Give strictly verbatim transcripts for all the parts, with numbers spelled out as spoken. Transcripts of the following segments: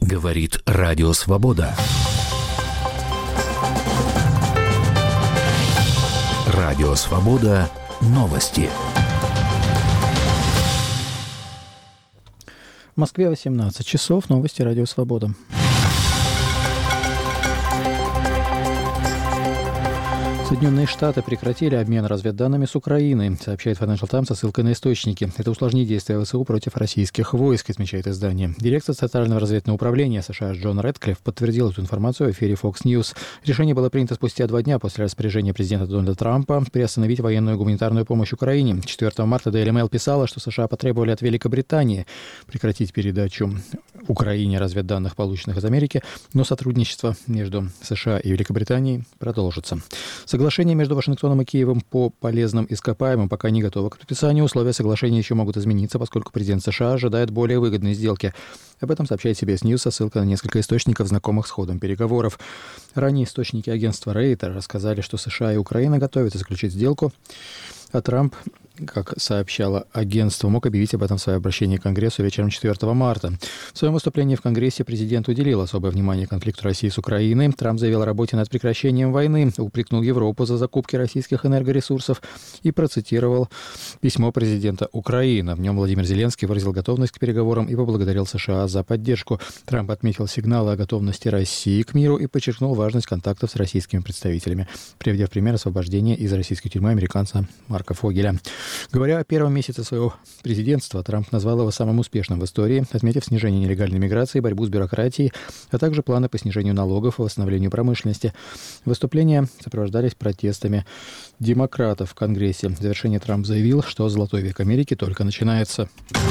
Говорит Радио Свобода. Радио Свобода. Новости. В Москве восемнадцать часов. Новости Радио Свобода. Соединенные Штаты прекратили обмен разведданными с Украиной, сообщает Financial Times со ссылкой на источники. Это усложнит действия ВСУ против российских войск, отмечает издание. Директор Центрального разведывательного управления США Джон Рэдклифф подтвердил эту информацию в эфире Fox News. Решение было принято спустя два дня после распоряжения президента Дональда Трампа приостановить военную и гуманитарную помощь Украине. четвёртого марта Daily Mail писала, что США потребовали от Великобритании прекратить передачу Украине разведданных, полученных из Америки, но сотрудничество между США и Великобританией продолжится. Соглашение между Вашингтоном и Киевом по полезным ископаемым пока не готово к подписанию. Условия соглашения еще могут измениться, поскольку президент США ожидает более выгодной сделки. Об этом сообщает си би эс News со ссылкой на несколько источников, знакомых с ходом переговоров. Ранее источники агентства Рейтер рассказали, что США и Украина готовятся заключить сделку, а Трамп, как сообщало агентство, мог объявить об этом в своем обращении к Конгрессу вечером четвёртого марта. В своем выступлении в Конгрессе президент уделил особое внимание конфликту России с Украиной. Трамп заявил о работе над прекращением войны, упрекнул Европу за закупки российских энергоресурсов и процитировал письмо президента Украины. В нем Владимир Зеленский выразил готовность к переговорам и поблагодарил США за поддержку. Трамп отметил сигналы о готовности России к миру и подчеркнул важность контактов с российскими представителями, приведя в пример освобождение из российской тюрьмы американца Марка Фогеля. Говоря о первом месяце своего президентства, Трамп назвал его самым успешным в истории, отметив снижение нелегальной миграции, борьбу с бюрократией, а также планы по снижению налогов и восстановлению промышленности. Выступления сопровождались протестами демократов в Конгрессе. В завершение Трамп заявил, что золотой век Америки только начинается.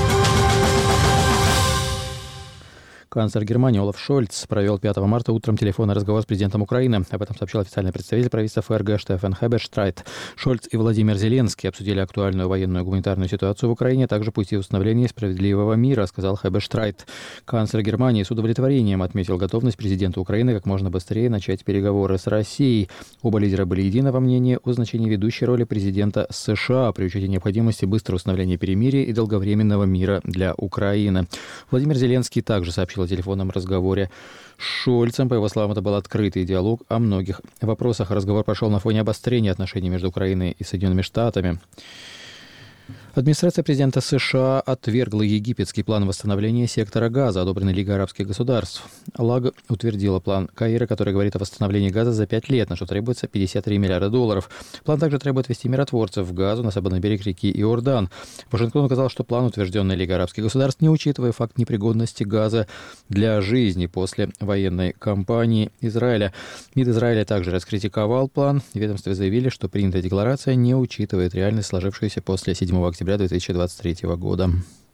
Канцлер Германии Олаф Шольц провел пятого марта утром телефонный разговор с президентом Украины. Об этом сообщил официальный представитель правительства ФРГ Штефан Хеберштрайт. Шольц и Владимир Зеленский обсудили актуальную военную и гуманитарную ситуацию в Украине, а также пути установления справедливого мира, сказал Хеберштрайт. Канцлер Германии с удовлетворением отметил готовность президента Украины как можно быстрее начать переговоры с Россией. Оба лидера были едины во мнении о значении ведущей роли президента США при учете необходимости быстрого установления перемирия и долговременного мира для Украины. Владимир Зеленский также сообщил о телефонном разговоре с Шольцем. По его словам, это был открытый диалог о многих вопросах. Разговор прошел на фоне обострения отношений между Украиной и Соединенными Штатами. Администрация президента США отвергла египетский план восстановления сектора Газа, одобренный Лигой арабских государств. ЛАГ утвердила план Каира, который говорит о восстановлении Газа за пять лет, на что требуется пятьдесят три миллиарда долларов. План также требует ввести миротворцев в Газу на западный берег реки Иордан. Вашингтон указал, что план, утвержденный Лигой арабских государств, не учитывая факт непригодности Газа для жизни после военной кампании Израиля. МИД Израиля также раскритиковал план. В ведомстве заявили, что принятая декларация не учитывает реальность, сложившуюся после седьмого октября две тысячи двадцать третьего года.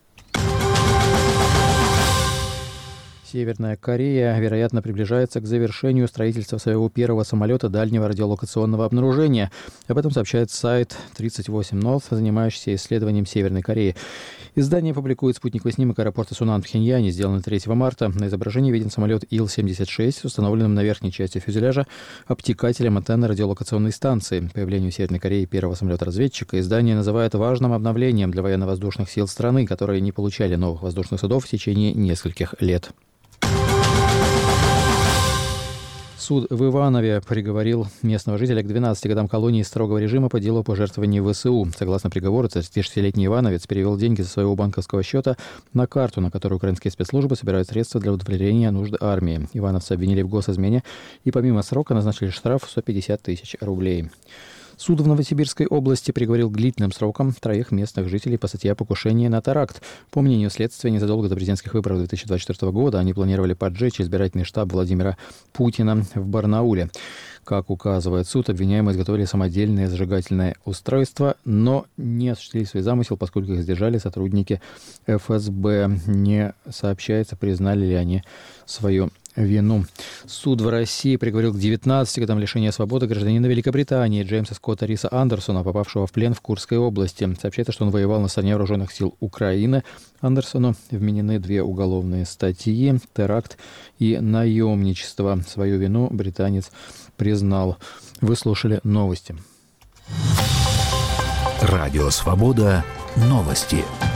Северная Корея, вероятно, приближается к завершению строительства своего первого самолета дальнего радиолокационного обнаружения. Об этом сообщает сайт тридцать восемь North, занимающийся исследованием Северной Кореи. Издание публикует спутниковый снимок аэропорта Сунан в Пхеньяне, сделанный третьего марта. На изображении виден самолет Ил семьдесят шесть с установленным на верхней части фюзеляжа обтекателем антенны радиолокационной станции. Появлению Северной Кореи первого самолета-разведчика издание называет важным обновлением для военно-воздушных сил страны, которые не получали новых воздушных судов в течение нескольких лет. Суд в Иванове приговорил местного жителя к двенадцати годам колонии строгого режима по делу о пожертвовании ВСУ. Согласно приговору, тридцатишестилетний ивановец перевел деньги со своего банковского счета на карту, на которую украинские спецслужбы собирают средства для удовлетворения нужд армии. Ивановца обвинили в госизмене и помимо срока назначили штраф в сто пятьдесят тысяч рублей. Суд в Новосибирской области приговорил к длительным срокам троих местных жителей по статье о покушении на теракт. По мнению следствия, незадолго до президентских выборов две тысячи двадцать четвёртого года они планировали поджечь избирательный штаб Владимира Путина в Барнауле. Как указывает суд, обвиняемые изготовили самодельное зажигательное устройство, но не осуществили свой замысел, поскольку их сдержали сотрудники эф эс бэ. Не сообщается, признали ли они свою вину. Суд в России приговорил к девятнадцати годам лишения свободы гражданина Великобритании Джеймса Скотта Риса Андерсона, попавшего в плен в Курской области. Сообщается, что он воевал на стороне вооруженных сил Украины. Андерсону вменены две уголовные статьи – теракт и наемничество. Свою вину британец признал. Вы слушали новости. Радио «Свобода». Новости.